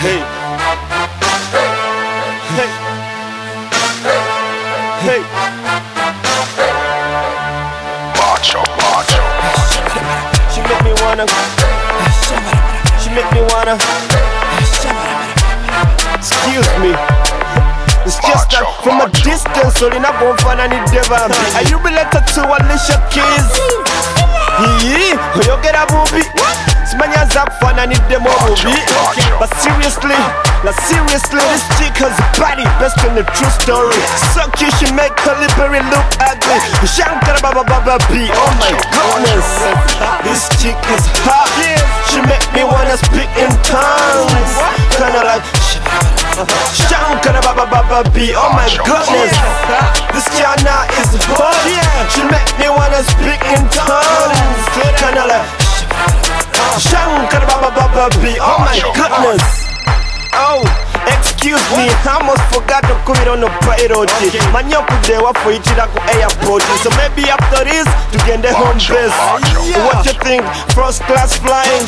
Hey. Hey. Hey. Macho. She make me wanna. She make me wanna. Excuse me. It's just that from a distance, so you're not gonna find any devil. Are you related to Alicia Keys? You get a movie. Simanya Zakfan, I need them all movie. But seriously, this chick has a body based on the true story. Suck you, she make her library look ugly. Shankara Baba B, oh my goodness. This chick is hot. She make me wanna speak in tongues. Kinda like Shankara Baba B, oh my goodness. This China is hot. She make me wanna speak in tongues. Kinda like Shankara Baba B, oh my goodness. Oh, excuse me, I almost forgot to put it on the priority. Manyoku dewa for ichira ku airport. So maybe after this, to get the home base. What you think? First class flying?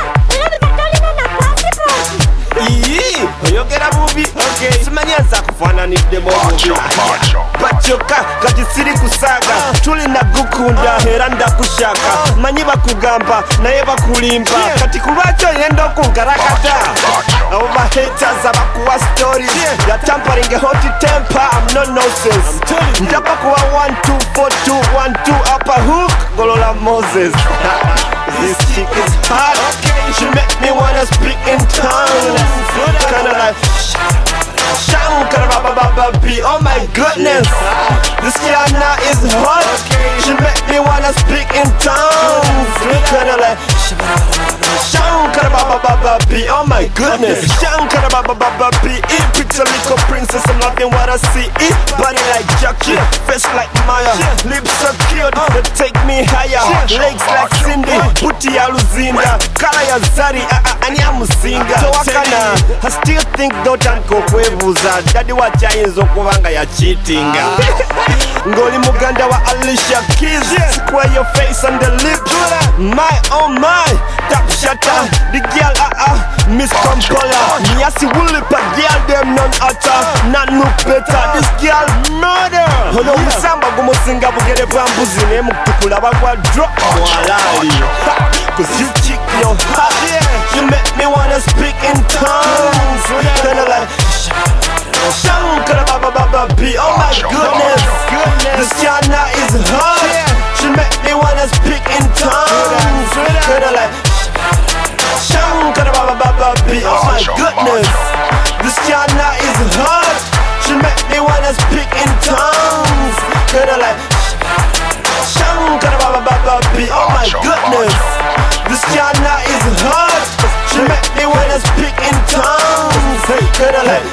You get a movie? Okay. Simanya Zakfan, need the movie. Bachoka, kati siri kusaga. Tuli na gukunda, heranda kushaka. Manyiba kugamba, naeba kulimba. Kati kubacho yendo kungarakata. Over haters, abakuwa stories. You're tampering a hot temper, I'm no nonsense. Njapa kuwa 1, 2, 4, 2, 1, 2, upper hook, Golola Moses. This chick is hot. She make me wanna speak in tongues. Kinda like Shankara Baba B, oh my goodness. This Kiana is hot. She make me wanna speak in tongues. Kinda like Shankara Baba B, oh my goodness. Shankara Baba B, picture little princess, I'm loving what I see. Body like Jackie, face like Maya, lips so cute, they take me higher. Legs like Cindy, booty ya Luzinda, color ya Zari, anya musinga. Towakana, I still think dotanko kwevuza. Daddy wachayinzo kubanga ya cheatinga. Ngoli muganda wa Alicia Keys, square your face and the lips. My oh my, tap shatter. The girl Miss Kampola. Miyasi wulipa girl them non utter, not look better. This girl murder. Hono musamba gumusinga bugere bambuzi ne mutukula bagwa drop mwalali. Cause you chick your hot. You make me wanna speak in tongues. Kinda like Shankara Baba B, oh my goodness. This China is hot. She make me wanna speak in tongues. Kinda like Shankara Baba B, oh my goodness. This China is hot. She make me wanna speak in tongues. Kinda like Shankara Baba B, oh my goodness. This China is hot. She make me wanna speak in tongues. Kinda like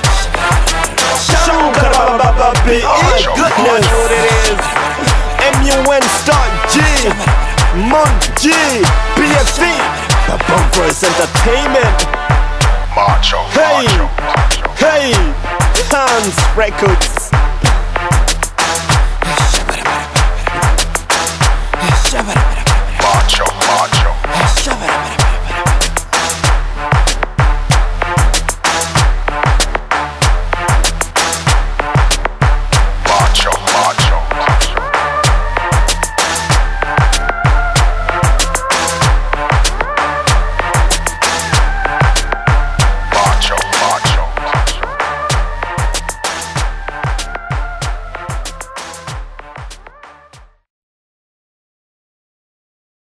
Shankara Baba B, oh my goodness. What it is? MUN Star G, Mon G, BFC, Babum Voice Entertainment. Macho. Hey, Hans Records.